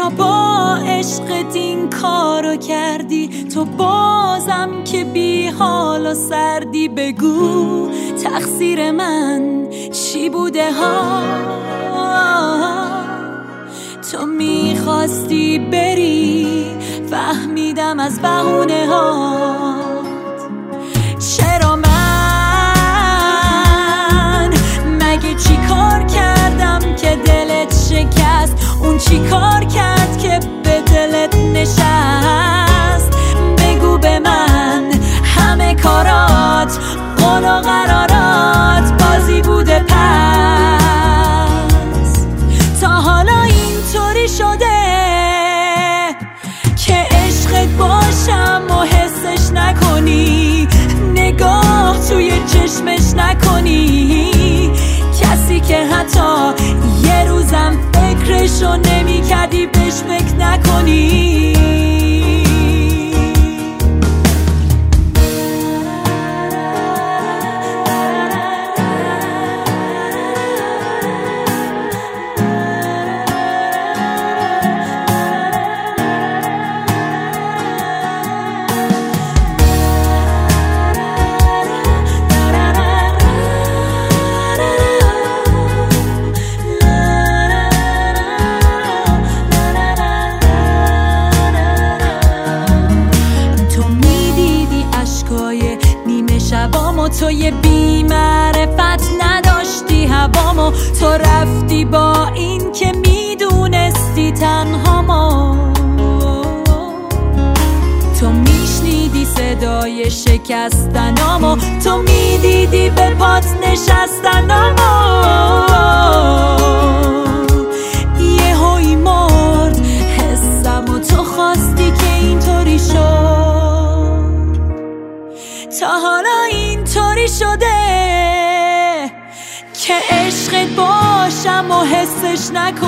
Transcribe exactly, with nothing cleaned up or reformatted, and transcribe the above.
چرا با عشقت این کارو کردی؟ تو بازم که بی حال و سردی، بگو تقصیر من چی بوده ها؟ تو میخواستی بری، فهمیدم از بهونه هات. چرا من مگه چی کار کردم که دلت شکست؟ اون چی کار کرد که به دلت نشست؟ بگو به من همه کارات قول و قرارات بازی بوده، پس تا حالا اینطوری شده که عشقت باشم و حسش نکنی، نگاه توی چشمش نکنی، کسی که حتی یه روزم فکرشو نمی کردی بهش فکر نکنی. شبامو تو یه بی معرفت نداشتی هوامو، تو رفتی با این که میدونستی تنهامو. تو میشنیدی صدای شکستنامو، تو میدیدی به پات نشستنامو. یه هوی مرد حسمو، تو خواستی که اینطوری شد. تا حالا اینطوری شده که عشقت باشم و حسش نکنم.